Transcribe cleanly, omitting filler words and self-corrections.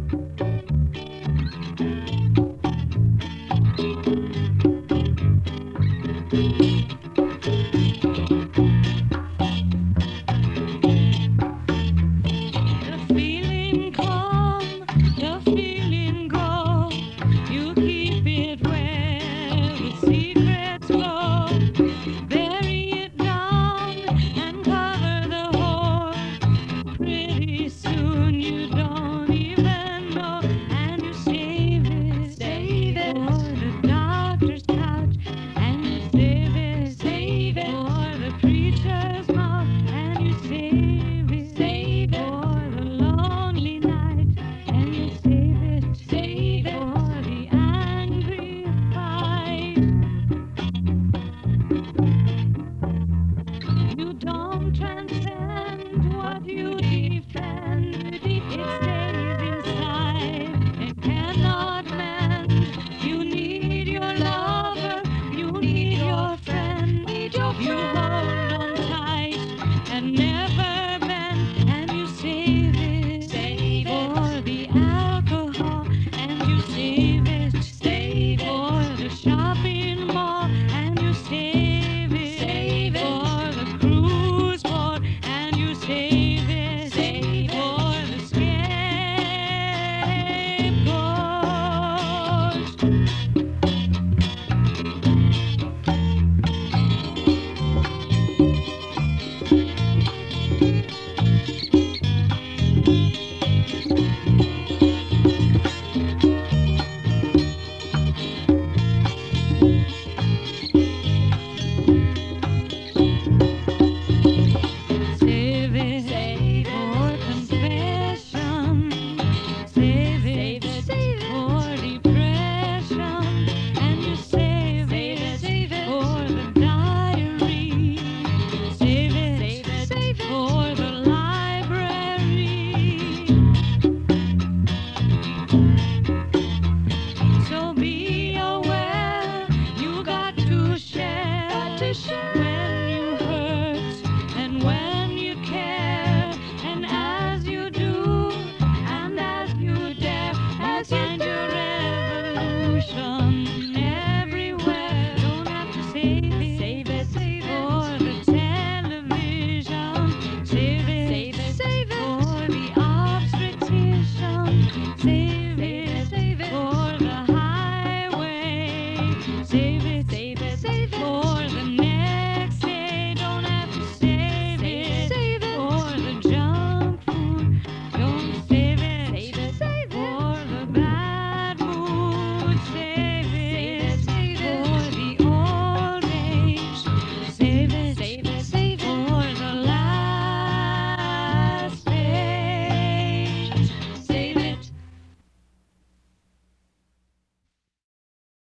The feeling come, the feeling go. You keep it where the secrets flow. Bury it down and cover the hole. Pretty soon you don't even know, and you save it for the doctor's couch, and you save it for the preacher's mouth, and you save it for the lonely night, and you save it for the angry fight. You don't transcend what you defend. It stays inside and cannot mend. You need your lover, you need your friend. You hold on tight and never bend, and you save it for the alcohol, and you save it for the shopping mall, and you save it for the cruise port, and you save it for the scapegoat.